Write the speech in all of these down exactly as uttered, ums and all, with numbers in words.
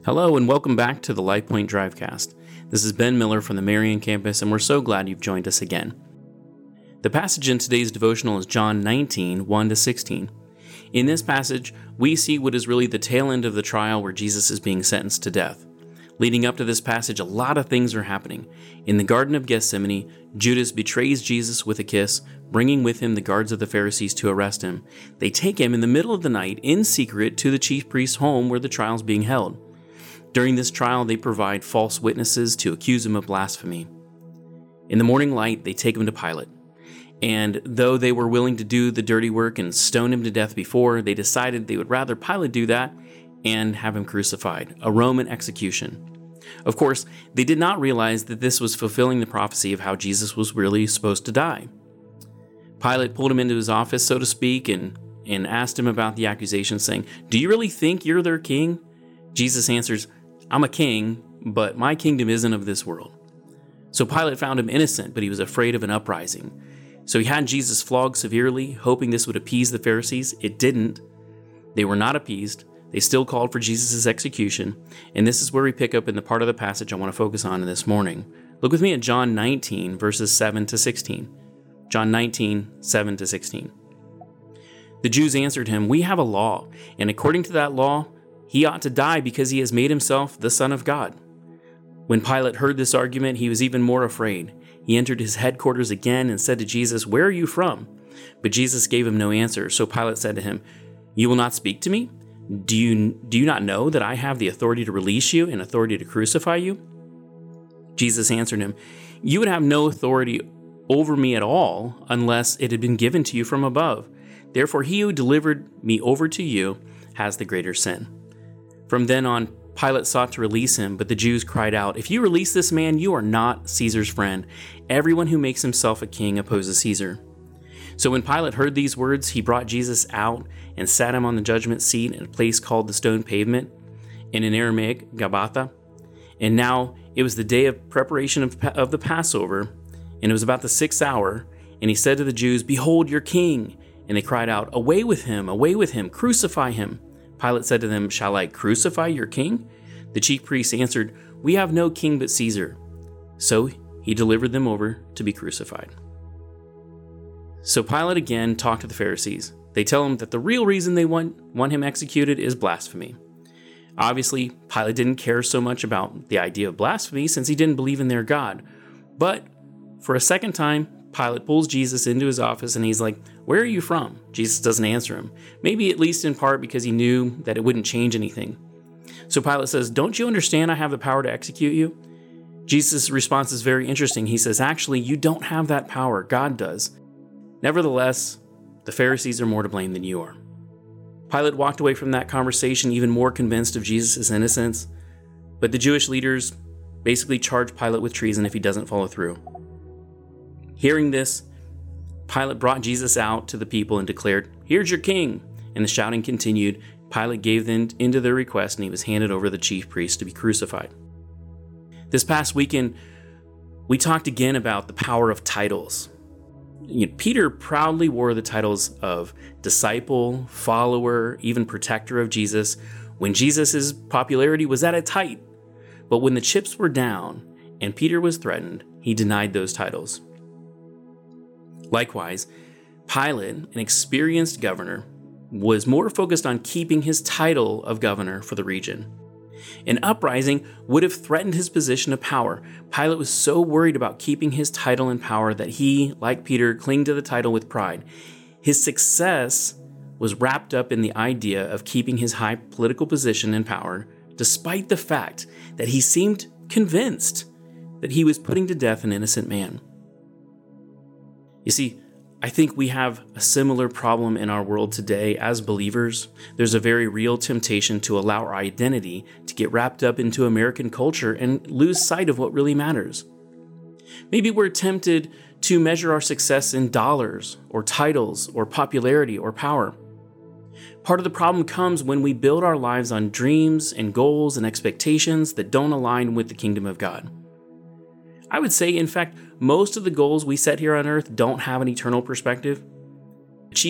Hello and welcome back to the LifePoint Drivecast. This is Ben Miller from the Marion campus, and we're so glad you've joined us again. The passage in today's devotional is John nineteen, one to sixteen. In this passage, we see what is really the tail end of the trial where Jesus is being sentenced to death. Leading up to this passage, a lot of things are happening. In the Garden of Gethsemane, Judas betrays Jesus with a kiss, bringing with him the guards of the Pharisees to arrest him. They take him in the middle of the night in secret to the chief priest's home where the trial is being held. During this trial, they provide false witnesses to accuse him of blasphemy. In the morning light, they take him to Pilate. And though they were willing to do the dirty work and stone him to death before, they decided they would rather Pilate do that and have him crucified, a Roman execution. Of course, they did not realize that this was fulfilling the prophecy of how Jesus was really supposed to die. Pilate pulled him into his office, so to speak, and, and asked him about the accusation, saying, "Do you really think you're their king?" Jesus answers, "I'm a king, but my kingdom isn't of this world." So Pilate found him innocent, but he was afraid of an uprising. So he had Jesus flogged severely, hoping this would appease the Pharisees. It didn't. They were not appeased. They still called for Jesus' execution. And this is where we pick up in the part of the passage I want to focus on this morning. Look with me at John nineteen, verses seven to sixteen. John nineteen, seven to sixteen. The Jews answered him, "We have a law, and according to that law, he ought to die because he has made himself the Son of God." When Pilate heard this argument, he was even more afraid. He entered his headquarters again and said to Jesus, "Where are you from?" But Jesus gave him no answer. So Pilate said to him, "You will not speak to me? Do you, do you not know that I have the authority to release you and authority to crucify you?" Jesus answered him, "You would have no authority over me at all unless it had been given to you from above. Therefore, he who delivered me over to you has the greater sin." From then on, Pilate sought to release him, but the Jews cried out, "If you release this man, you are not Caesar's friend. Everyone who makes himself a king opposes Caesar." So when Pilate heard these words, he brought Jesus out and sat him on the judgment seat in a place called the Stone Pavement, and in Aramaic, Gabbatha. And now it was the day of preparation of, of the Passover, and it was about the sixth hour, and he said to the Jews, "Behold your king!" And they cried out, "Away with him! Away with him! Crucify him!" Pilate said to them, "Shall I crucify your king?" The chief priests answered, "We have no king but Caesar." So he delivered them over to be crucified. So Pilate again talked to the Pharisees. They tell him that the real reason they want, want him executed is blasphemy. Obviously, Pilate didn't care so much about the idea of blasphemy since he didn't believe in their God. But for a second time, Pilate pulls Jesus into his office and he's like, "Where are you from?" Jesus doesn't answer him. Maybe at least in part because he knew that it wouldn't change anything. So Pilate says, "Don't you understand I have the power to execute you?" Jesus' response is very interesting. He says, "Actually, you don't have that power. God does." Nevertheless, the Pharisees are more to blame than you are. Pilate walked away from that conversation even more convinced of Jesus' innocence, but the Jewish leaders basically charge Pilate with treason if he doesn't follow through. Hearing this, Pilate brought Jesus out to the people and declared, "Here's your king." And the shouting continued. Pilate gave in into their request, and he was handed over to the chief priest to be crucified. This past weekend, we talked again about the power of titles. You know, Peter proudly wore the titles of disciple, follower, even protector of Jesus when Jesus' popularity was at its height. But when the chips were down and Peter was threatened, he denied those titles. Likewise, Pilate, an experienced governor, was more focused on keeping his title of governor for the region. An uprising would have threatened his position of power. Pilate was so worried about keeping his title and power that he, like Peter, clung to the title with pride. His success was wrapped up in the idea of keeping his high political position and power, despite the fact that he seemed convinced that he was putting to death an innocent man. You see, I think we have a similar problem in our world today as believers. There's a very real temptation to allow our identity to get wrapped up into American culture and lose sight of what really matters. Maybe we're tempted to measure our success in dollars or titles or popularity or power. Part of the problem comes when we build our lives on dreams and goals and expectations that don't align with the kingdom of God. I would say, in fact, most of the goals we set here on earth don't have an eternal perspective. Achieving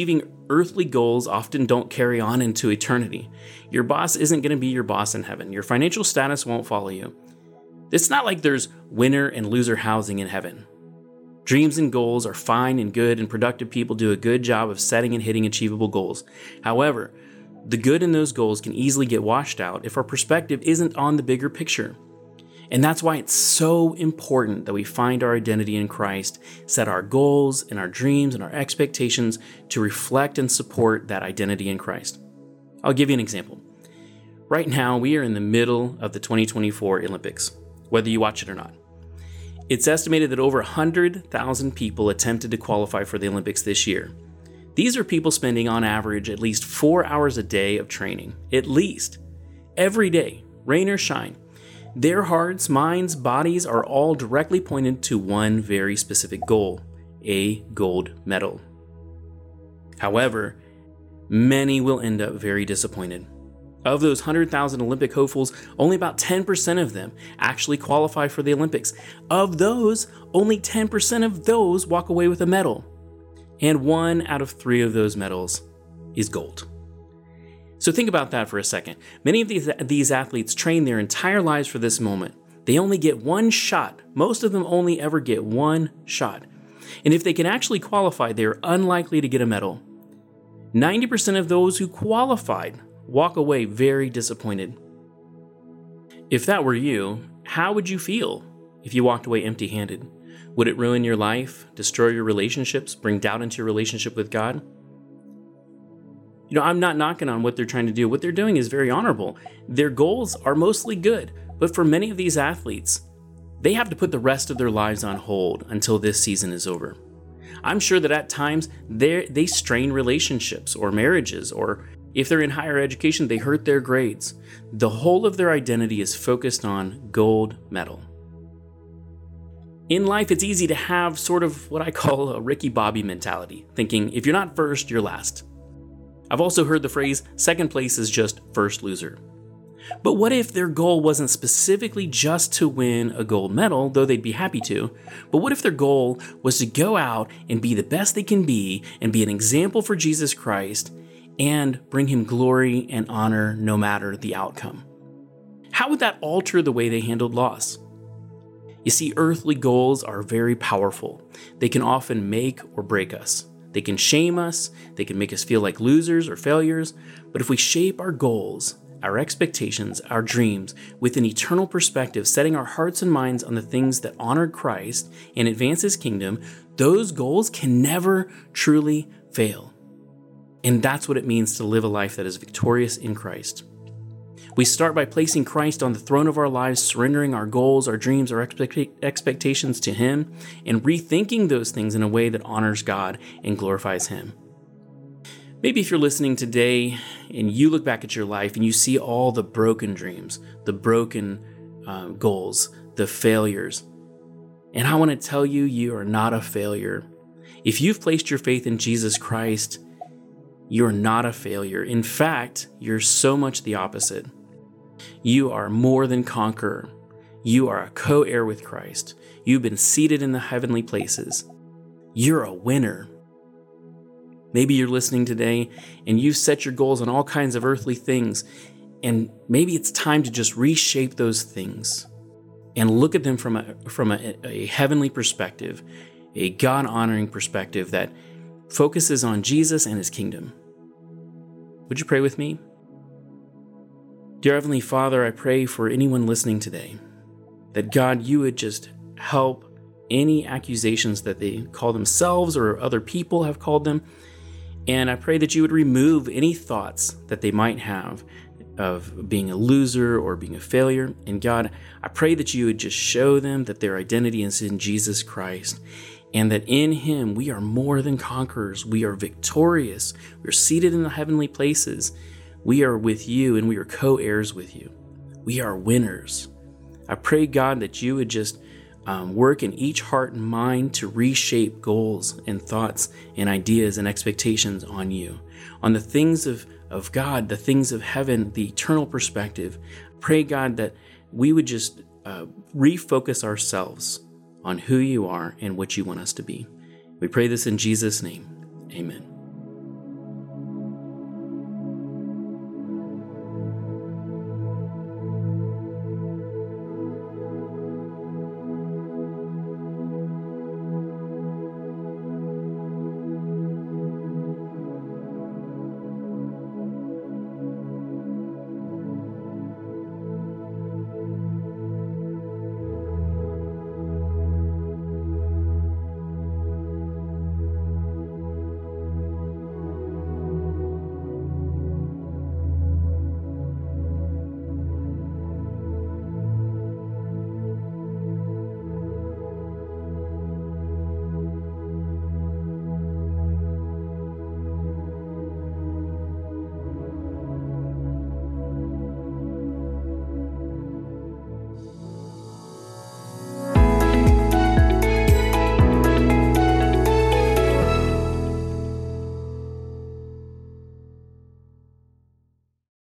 earthly goals often don't carry on into eternity. Your boss isn't going to be your boss in heaven. Your financial status won't follow you. It's not like there's winner and loser housing in heaven. Dreams and goals are fine and good, and productive people do a good job of setting and hitting achievable goals. However, the good in those goals can easily get washed out if our perspective isn't on the bigger picture. And that's why it's so important that we find our identity in Christ, set our goals and our dreams and our expectations to reflect and support that identity in Christ. I'll give you an example. Right now, we are in the middle of the twenty twenty-four Olympics, whether you watch it or not. It's estimated that over one hundred thousand people attempted to qualify for the Olympics this year. These are people spending on average at least four hours a day of training, at least, every day, rain or shine. Their hearts, minds, bodies are all directly pointed to one very specific goal, a gold medal. However, many will end up very disappointed. Of those one hundred thousand Olympic hopefuls, only about ten percent of them actually qualify for the Olympics. Of those, only ten percent of those walk away with a medal. And one out of three of those medals is gold. So think about that for a second. Many of these, these athletes train their entire lives for this moment. They only get one shot. Most of them only ever get one shot. And if they can actually qualify, they're unlikely to get a medal. ninety percent of those who qualified walk away very disappointed. If that were you, how would you feel if you walked away empty-handed? Would it ruin your life, destroy your relationships, bring doubt into your relationship with God? You know, I'm not knocking on what they're trying to do. What they're doing is very honorable. Their goals are mostly good, but for many of these athletes, they have to put the rest of their lives on hold until this season is over. I'm sure that at times they strain relationships or marriages, or if they're in higher education, they hurt their grades. The whole of their identity is focused on gold medal. In life, it's easy to have sort of what I call a Ricky Bobby mentality, thinking if you're not first, you're last. I've also heard the phrase, second place is just first loser. But what if their goal wasn't specifically just to win a gold medal, though they'd be happy to, but what if their goal was to go out and be the best they can be and be an example for Jesus Christ and bring him glory and honor no matter the outcome? How would that alter the way they handled loss? You see, earthly goals are very powerful. They can often make or break us. They can shame us, they can make us feel like losers or failures, but if we shape our goals, our expectations, our dreams with an eternal perspective, setting our hearts and minds on the things that honor Christ and advance his kingdom, those goals can never truly fail. And that's what it means to live a life that is victorious in Christ. We start by placing Christ on the throne of our lives, surrendering our goals, our dreams, our expect- expectations to him, and rethinking those things in a way that honors God and glorifies him. Maybe if you're listening today and you look back at your life and you see all the broken dreams, the broken uh, goals, the failures, and I want to tell you, you are not a failure. If you've placed your faith in Jesus Christ, you're not a failure. In fact, you're so much the opposite. You are more than conqueror. You are a co-heir with Christ. You've been seated in the heavenly places. You're a winner. Maybe you're listening today and you've set your goals on all kinds of earthly things, and maybe it's time to just reshape those things and look at them from a, from a, a heavenly perspective, a God-honoring perspective that focuses on Jesus and his kingdom. Would you pray with me? Dear Heavenly Father, I pray for anyone listening today that God, you would just help any accusations that they call themselves or other people have called them. And I pray that you would remove any thoughts that they might have of being a loser or being a failure. And God, I pray that you would just show them that their identity is in Jesus Christ, and that in him we are more than conquerors. We are victorious. We're seated in the heavenly places. We are with you and we are co-heirs with you. We are winners. I pray, God, that you would just um, work in each heart and mind to reshape goals and thoughts and ideas and expectations on you, on the things of, of God, the things of heaven, the eternal perspective. Pray, God, that we would just uh, refocus ourselves on who you are and what you want us to be. We pray this in Jesus' name. Amen.